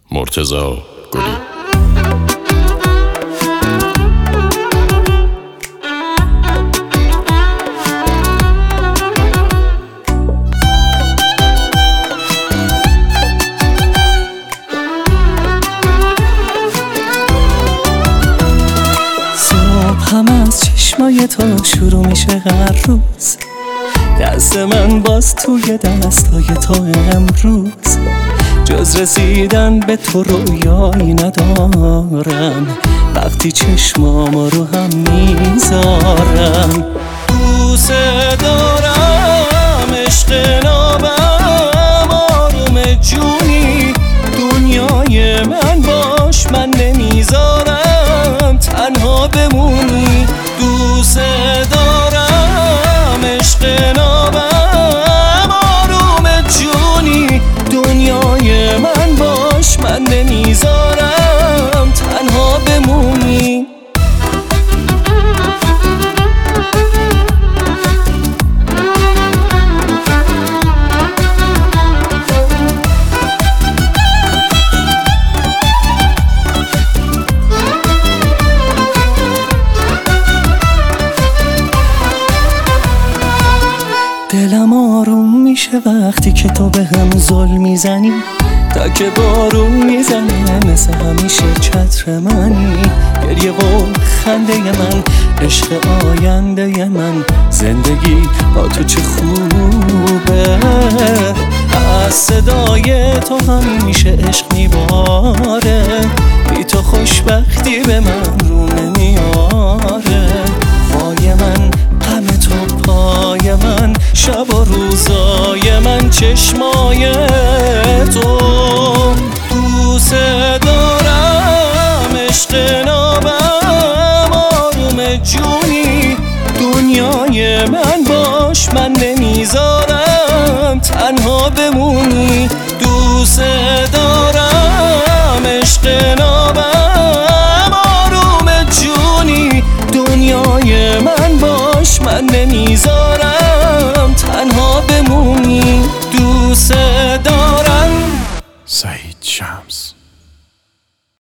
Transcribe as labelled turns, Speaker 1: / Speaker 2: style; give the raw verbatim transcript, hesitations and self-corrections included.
Speaker 1: مرتضی گلی.
Speaker 2: هم از چشمای تو شروع میشه هر روز، دست من باز توی دستای تو امروز. جز رسیدن به تو رویایی ندارم، وقتی چشمام رو هم میذارم. دوست دارم عشق نابم، آروم جونی دنیای من باش، من نمیذارم تنها بمونی. دوست دارم عشق نابم، آروم جونی دنیای من باش، من نمیذارم تنها بمونی. دلم آروم میشه وقتی که تو به هم ظلم میزنی، تا که بارون میزنه مثل همیشه چتر منی. گریه و خنده من، عشق آینده من، زندگی با تو چه خوبه. از صدای تو همیشه عشق میباره، بی تو خوشبختی به من رو نمیاره. وای من غم تو پای من، شب و روزای من چشمای تو. دوست دارم عشق نابم، آروم جونی دنیای من باش، من